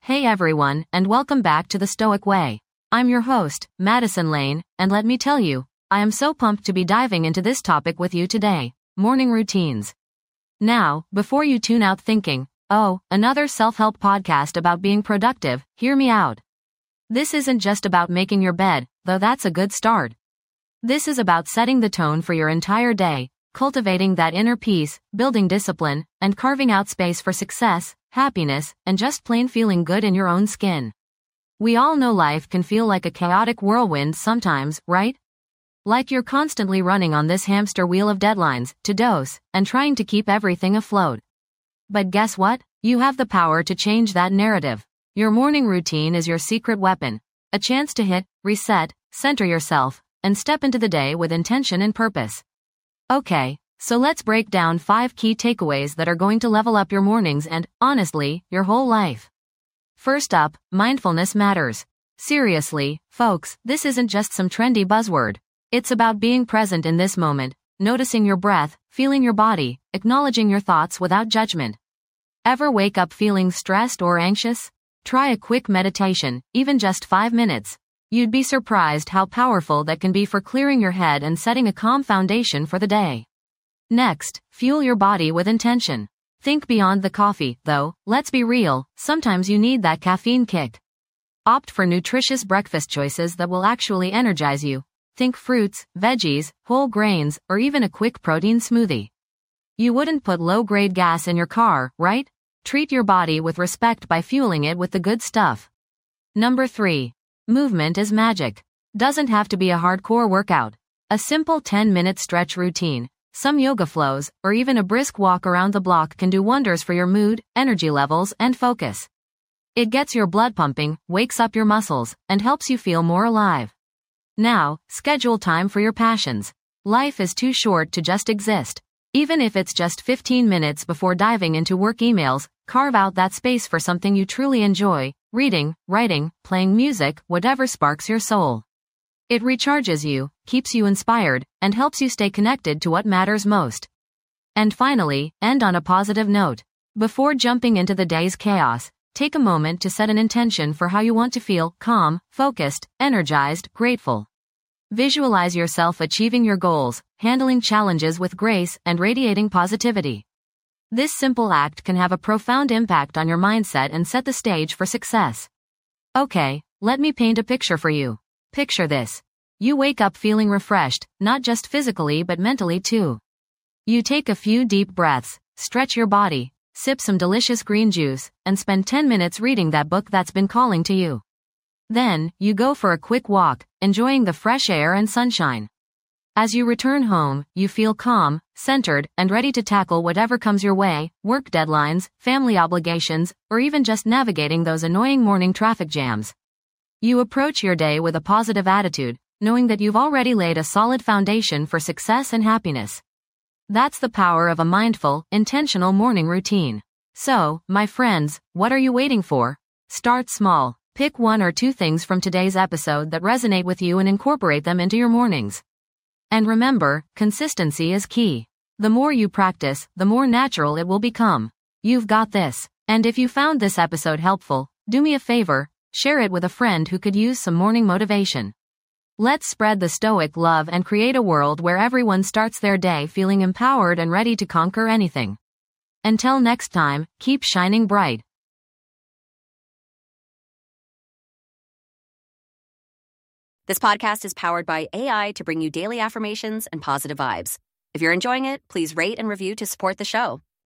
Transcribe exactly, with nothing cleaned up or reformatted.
Hey everyone, and welcome back to The Stoic Way. I'm your host, Madison Lane, and let me tell you, I am so pumped to be diving into this topic with you today, morning routines. Now, before you tune out thinking, oh, another self-help podcast about being productive, hear me out. This isn't just about making your bed, though that's a good start. This is about setting the tone for your entire day, cultivating that inner peace, building discipline, and carving out space for success, happiness, and just plain feeling good in your own skin. We all know life can feel like a chaotic whirlwind sometimes, right? Like you're constantly running on this hamster wheel of deadlines, to-dos, and trying to keep everything afloat. But guess what? You have the power to change that narrative. Your morning routine is your secret weapon, a chance to hit, reset, center yourself, and step into the day with intention and purpose. Okay, so let's break down five key takeaways that are going to level up your mornings and, honestly, your whole life. First up, mindfulness matters. Seriously, folks, this isn't just some trendy buzzword. It's about being present in this moment, noticing your breath, feeling your body, acknowledging your thoughts without judgment. Ever wake up feeling stressed or anxious? Try a quick meditation, even just five minutes. You'd be surprised how powerful that can be for clearing your head and setting a calm foundation for the day. Next, fuel your body with intention. Think beyond the coffee, though, let's be real, sometimes you need that caffeine kick. Opt for nutritious breakfast choices that will actually energize you. Think fruits, veggies, whole grains, or even a quick protein smoothie. You wouldn't put low-grade gas in your car, right? Treat your body with respect by fueling it with the good stuff. Number three. Movement is magic. Doesn't have to be a hardcore workout. A simple ten-minute stretch routine, some yoga flows, or even a brisk walk around the block can do wonders for your mood, energy levels, and focus. It gets your blood pumping, wakes up your muscles, and helps you feel more alive. Now, schedule time for your passions. Life is too short to just exist. Even if it's just fifteen minutes before diving into work emails, carve out that space for something you truly enjoy, reading, writing, playing music, whatever sparks your soul. It recharges you, keeps you inspired, and helps you stay connected to what matters most. And finally, end on a positive note. Before jumping into the day's chaos, take a moment to set an intention for how you want to feel: calm, focused, energized, grateful. Visualize yourself achieving your goals, handling challenges with grace, and radiating positivity. This simple act can have a profound impact on your mindset and set the stage for success. Okay, let me paint a picture for you. Picture this. You wake up feeling refreshed, not just physically but mentally too. You take a few deep breaths, stretch your body, sip some delicious green juice, and spend ten minutes reading that book that's been calling to you. Then, you go for a quick walk, enjoying the fresh air and sunshine. As you return home, you feel calm, centered, and ready to tackle whatever comes your way: work deadlines, family obligations, or even just navigating those annoying morning traffic jams. You approach your day with a positive attitude, knowing that you've already laid a solid foundation for success and happiness. That's the power of a mindful, intentional morning routine. So, my friends, what are you waiting for? Start small. Pick one or two things from today's episode that resonate with you and incorporate them into your mornings. And remember, consistency is key. The more you practice, the more natural it will become. You've got this. And if you found this episode helpful, do me a favor, share it with a friend who could use some morning motivation. Let's spread the Stoic love and create a world where everyone starts their day feeling empowered and ready to conquer anything. Until next time, keep shining bright. This podcast is powered by A I to bring you daily affirmations and positive vibes. If you're enjoying it, please rate and review to support the show.